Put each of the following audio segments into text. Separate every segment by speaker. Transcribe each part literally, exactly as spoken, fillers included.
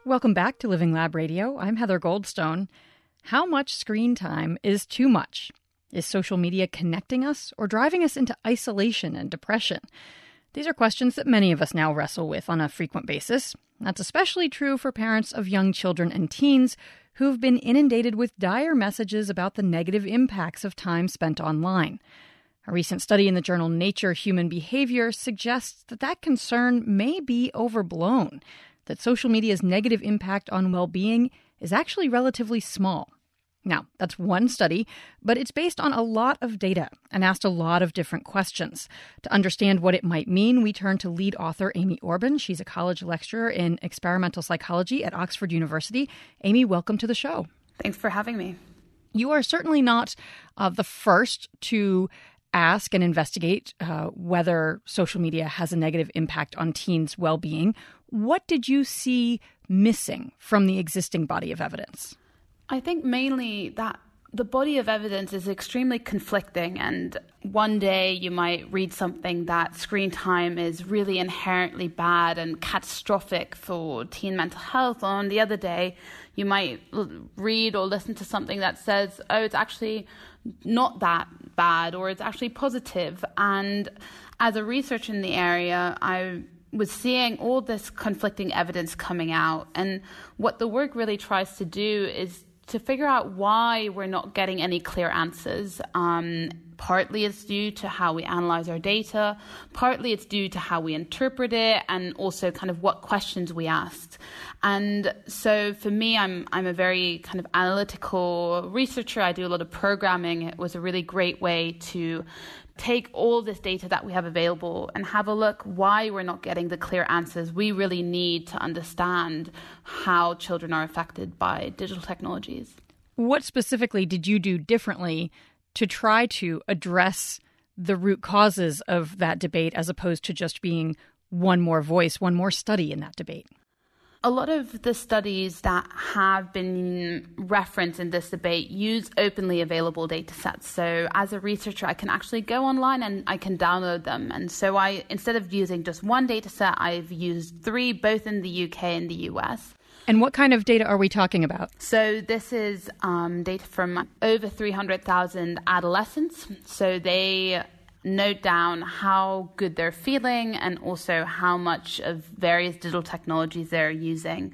Speaker 1: Welcome back to Living Lab Radio. I'm Heather Goldstone. How much screen time is too much? Is social media connecting us or driving us into isolation and depression? These are questions that many of us now wrestle with on a frequent basis. That's especially true for parents of young children and teens who've been inundated with dire messages about the negative impacts of time spent online. A recent study in the journal Nature Human Behavior suggests that that concern may be overblown, that social media's negative impact on well-being is actually relatively small. Now, that's one study, but it's based on a lot of data and asked a lot of different questions. To understand what it might mean, we turn to lead author Amy Orban. She's a college lecturer in experimental psychology at Oxford University. Amy, welcome to the show.
Speaker 2: Thanks for having me.
Speaker 1: You are certainly not uh, the first to ask and investigate uh, whether social media has a negative impact on teens' well-being. What did you see missing from the existing body of evidence?
Speaker 2: I think mainly that the body of evidence is extremely conflicting, and one day you might read something that screen time is really inherently bad and catastrophic for teen mental health. On the other day, you might read or listen to something that says, oh, it's actually not that bad, or it's actually positive. And as a researcher in the area, I was seeing all this conflicting evidence coming out. And what the work really tries to do is to figure out why we're not getting any clear answers. Um, partly it's due to how we analyze our data, partly it's due to how we interpret it, and also kind of what questions we asked. And so for me, I'm I'm a very kind of analytical researcher. I do a lot of programming. It was a really great way to take all this data that we have available and have a look why we're not getting the clear answers we really need to understand how children are affected by digital technologies.
Speaker 1: What specifically did you do differently to try to address the root causes of that debate as opposed to just being one more voice, one more study in that debate?
Speaker 2: A lot of the studies that have been referenced in this debate use openly available data sets. So as a researcher, I can actually go online and I can download them. And so I, instead of using just one data set, I've used three, both in the U K and the U S.
Speaker 1: And what kind of data are we talking about?
Speaker 2: So this is um, data from over three hundred thousand adolescents. So they note down how good they're feeling and also how much of various digital technologies they're using.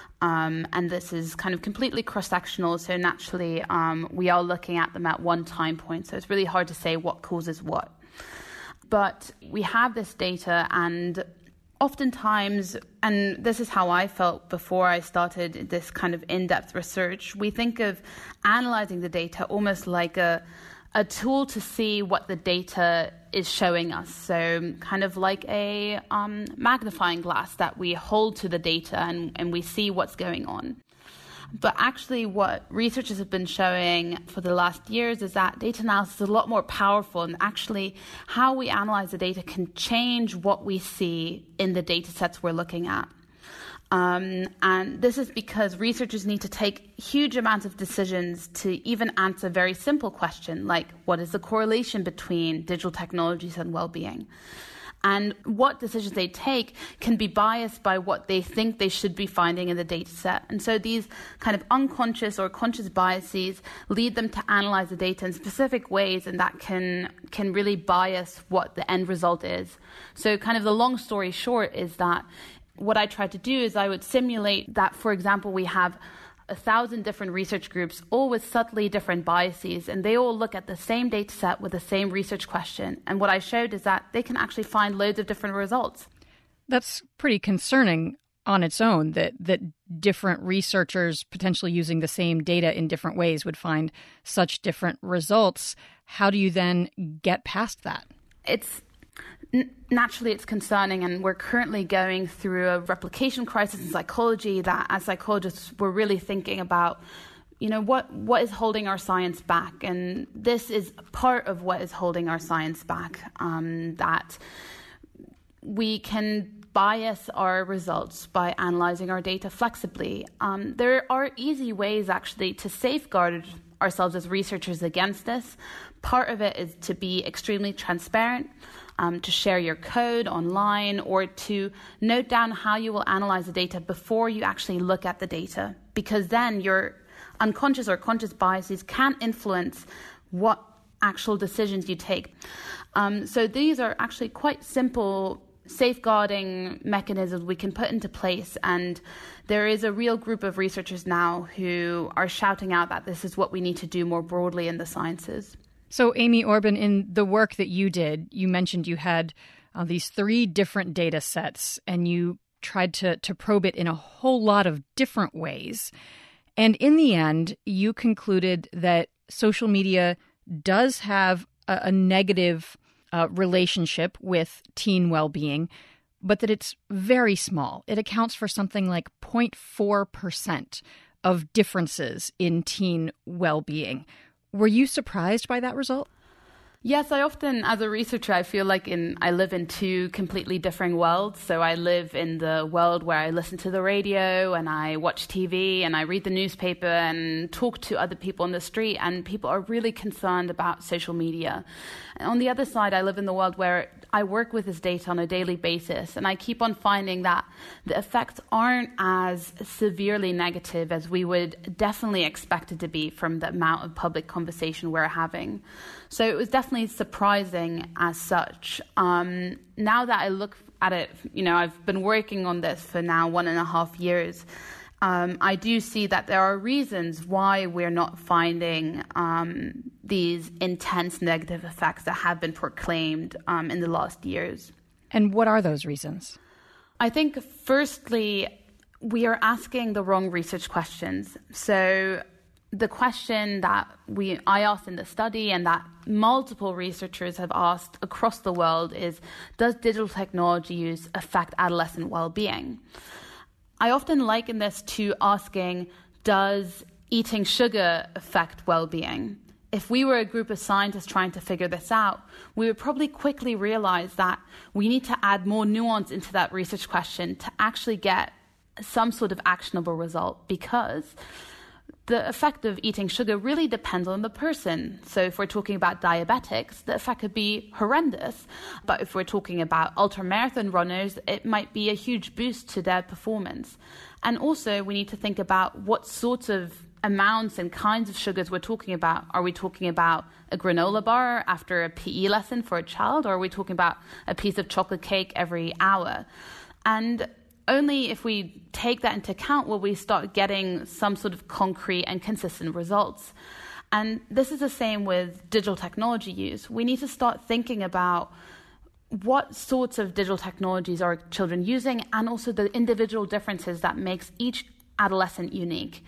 Speaker 2: Um, and this is kind of completely cross-sectional, so naturally um, we are looking at them at one time point, so it's really hard to say what causes what. But we have this data, and oftentimes, and this is how I felt before I started this kind of in-depth research, we think of analyzing the data almost like a a tool to see what the data is showing us. So kind of like a um, magnifying glass that we hold to the data and, and we see what's going on. But actually what researchers have been showing for the last years is that data analysis is a lot more powerful, and actually how we analyze the data can change what we see in the data sets we're looking at. Um, and this is because researchers need to take huge amounts of decisions to even answer a very simple question, like what is the correlation between digital technologies and well-being? And what decisions they take can be biased by what they think they should be finding in the data set. And so these kind of unconscious or conscious biases lead them to analyze the data in specific ways, and that can can really bias what the end result is. So kind of the long story short is that what I tried to do is I would simulate that, for example, we have a thousand different research groups, all with subtly different biases, and they all look at the same data set with the same research question. And what I showed is that they can actually find loads of different results.
Speaker 1: That's pretty concerning on its own, that, that different researchers potentially using the same data in different ways would find such different results. How do you then get past that?
Speaker 2: It's Naturally, it's concerning, and we're currently going through a replication crisis in psychology that, as psychologists, we're really thinking about, you know, what, what is holding our science back? And this is part of what is holding our science back, um, that we can bias our results by analyzing our data flexibly. Um, there are easy ways, actually, to safeguard ourselves as researchers against this. Part of it is to be extremely transparent, um, to share your code online, or to note down how you will analyze the data before you actually look at the data, because then your unconscious or conscious biases can influence what actual decisions you take. Um, so these are actually quite simple safeguarding mechanisms we can put into place, and there is a real group of researchers now who are shouting out that this is what we need to do more broadly in the sciences.
Speaker 1: So Amy Orben, in the work that you did, you mentioned you had uh, these three different data sets, and you tried to, to probe it in a whole lot of different ways. And in the end, you concluded that social media does have a, a negative uh, relationship with teen well-being, but that it's very small. It accounts for something like zero point four percent of differences in teen well-being. Were you surprised by that result?
Speaker 2: Yes, I often, as a researcher, I feel like in I live in two completely different worlds. So I live in the world where I listen to the radio and I watch T V and I read the newspaper and talk to other people on the street, and people are really concerned about social media. And on the other side, I live in the world where I work with this data on a daily basis, and I keep on finding that the effects aren't as severely negative as we would definitely expect it to be from the amount of public conversation we're having. So it was definitely surprising as such. Um, now that I look at it, you know, I've been working on this for now one and a half years. Um, I do see that there are reasons why we're not finding um, these intense negative effects that have been proclaimed um, in the last years.
Speaker 1: And what are those reasons?
Speaker 2: I think, firstly, we are asking the wrong research questions. So the question that we I asked in the study and that multiple researchers have asked across the world is, does digital technology use affect adolescent well-being? I often liken this to asking, does eating sugar affect well-being? If we were a group of scientists trying to figure this out, we would probably quickly realize that we need to add more nuance into that research question to actually get some sort of actionable result, because the effect of eating sugar really depends on the person. So if we're talking about diabetics, the effect could be horrendous. But if we're talking about ultramarathon runners, it might be a huge boost to their performance. And also, we need to think about what sorts of amounts and kinds of sugars we're talking about. Are we talking about a granola bar after a P E lesson for a child, or are we talking about a piece of chocolate cake every hour? And only if we take that into account will we start getting some sort of concrete and consistent results. And this is the same with digital technology use. We need to start thinking about what sorts of digital technologies are children using, and also the individual differences that makes each adolescent unique.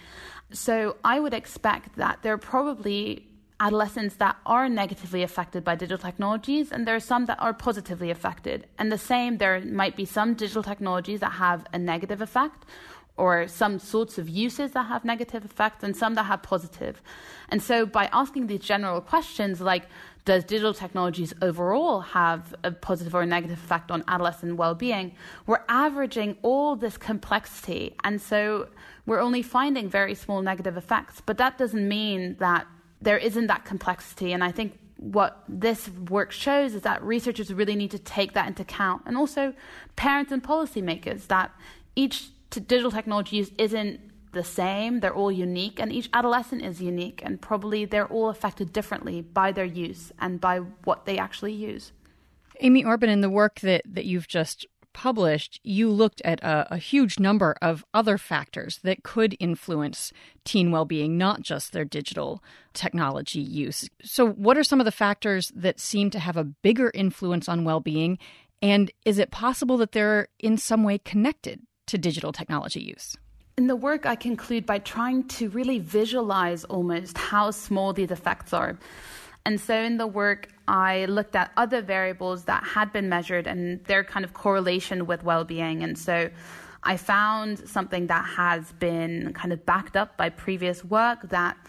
Speaker 2: So I would expect that there are probably adolescents that are negatively affected by digital technologies, and there are some that are positively affected. And the same, there might be some digital technologies that have a negative effect, or some sorts of uses that have negative effects, and some that have positive. And so by asking these general questions like, does digital technologies overall have a positive or a negative effect on adolescent well-being, we're averaging all this complexity. And so we're only finding very small negative effects. But that doesn't mean that there isn't that complexity. And I think what this work shows is that researchers really need to take that into account, and also parents and policymakers, that each t- digital technology use isn't the same. They're all unique, and each adolescent is unique, and probably they're all affected differently by their use and by what they actually use.
Speaker 1: Amy Orben, in the work that, that you've just published, you looked at a, a huge number of other factors that could influence teen well-being, not just their digital technology use. So what are some of the factors that seem to have a bigger influence on well-being? And is it possible that they're in some way connected to digital technology use?
Speaker 2: In the work, I conclude by trying to really visualize almost how small these effects are. And so in the work, I looked at other variables that had been measured and their kind of correlation with well-being. And so I found something that has been kind of backed up by previous work, that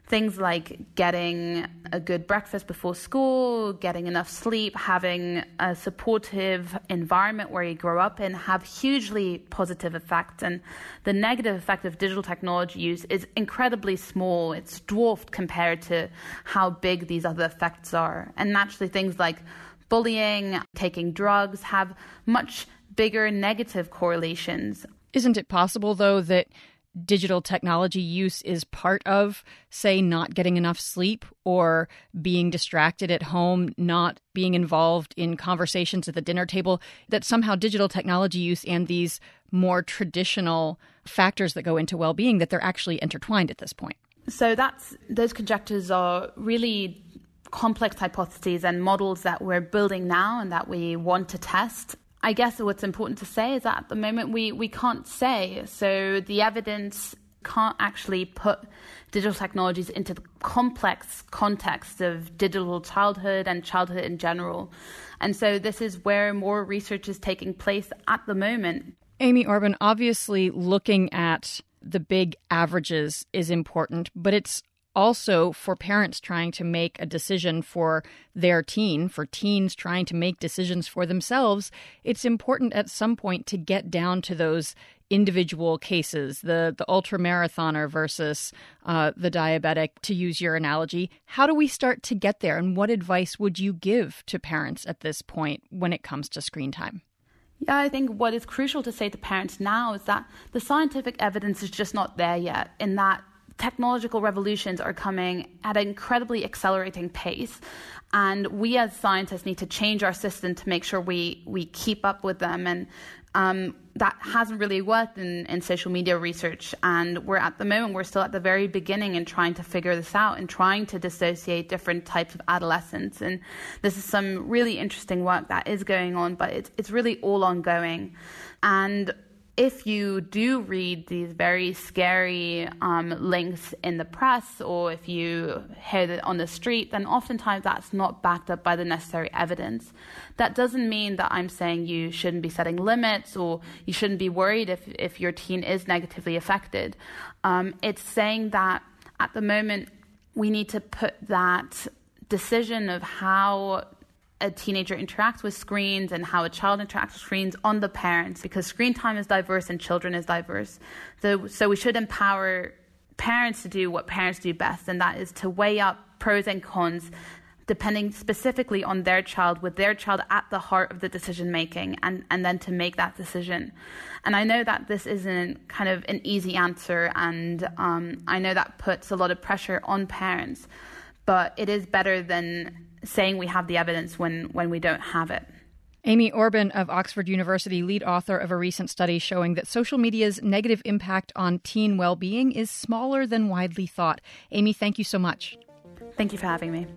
Speaker 2: things like getting a good breakfast before school, getting enough sleep, having a supportive environment where you grow up in have hugely positive effects. And the negative effect of digital technology use is incredibly small. It's dwarfed compared to how big these other effects are. And naturally, things like bullying, taking drugs have much bigger negative correlations.
Speaker 1: Isn't it possible, though, that digital technology use is part of, say, not getting enough sleep or being distracted at home, not being involved in conversations at the dinner table, that somehow digital technology use and these more traditional factors that go into well-being, that they're actually intertwined at this point?
Speaker 2: So that's those conjectures are really complex hypotheses and models that we're building now and that we want to test. I guess what's important to say is that at the moment we, we can't say. So the evidence can't actually put digital technologies into the complex context of digital childhood and childhood in general. And so this is where more research is taking place at the moment.
Speaker 1: Amy Orban, obviously looking at the big averages is important, but it's also for parents trying to make a decision for their teen, for teens trying to make decisions for themselves, it's important at some point to get down to those individual cases, the, the ultra-marathoner versus uh, the diabetic, to use your analogy. How do we start to get there, and what advice would you give to parents at this point when it comes to screen time?
Speaker 2: Yeah, I think what is crucial to say to parents now is that the scientific evidence is just not there yet, in that technological revolutions are coming at an incredibly accelerating pace. And we as scientists need to change our system to make sure we, we keep up with them. And um, that hasn't really worked in, in social media research. And we're at the moment, we're still at the very beginning in trying to figure this out and trying to dissociate different types of adolescents. And this is some really interesting work that is going on, but it's, it's really all ongoing. And if you do read these very scary um, links in the press, or if you hear it on the street, then oftentimes that's not backed up by the necessary evidence. That doesn't mean that I'm saying you shouldn't be setting limits or you shouldn't be worried if, if your teen is negatively affected. Um, it's saying that at the moment we need to put that decision of how a teenager interacts with screens and how a child interacts with screens on the parents, because screen time is diverse and children is diverse. So, so we should empower parents to do what parents do best, and that is to weigh up pros and cons depending specifically on their child, with their child at the heart of the decision making, and, and then to make that decision. And I know that this isn't kind of an easy answer, and um, I know that puts a lot of pressure on parents, but it is better than saying we have the evidence when, when we don't have it.
Speaker 1: Amy Orban of Oxford University, lead author of a recent study showing that social media's negative impact on teen well-being is smaller than widely thought. Amy, thank you so much.
Speaker 2: Thank you for having me.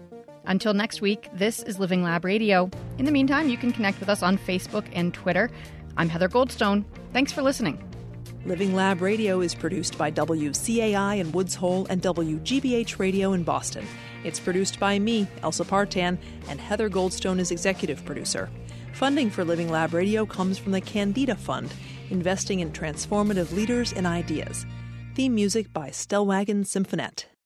Speaker 1: Until next week, this is Living Lab Radio. In the meantime, you can connect with us on Facebook and Twitter. I'm Heather Goldstone. Thanks for listening.
Speaker 3: Living Lab Radio is produced by W C A I in Woods Hole and W G B H Radio in Boston. It's produced by me, Elsa Partan, and Heather Goldstone is executive producer. Funding for Living Lab Radio comes from the Candida Fund, investing in transformative leaders and ideas. Theme music by Stellwagen Symphonette.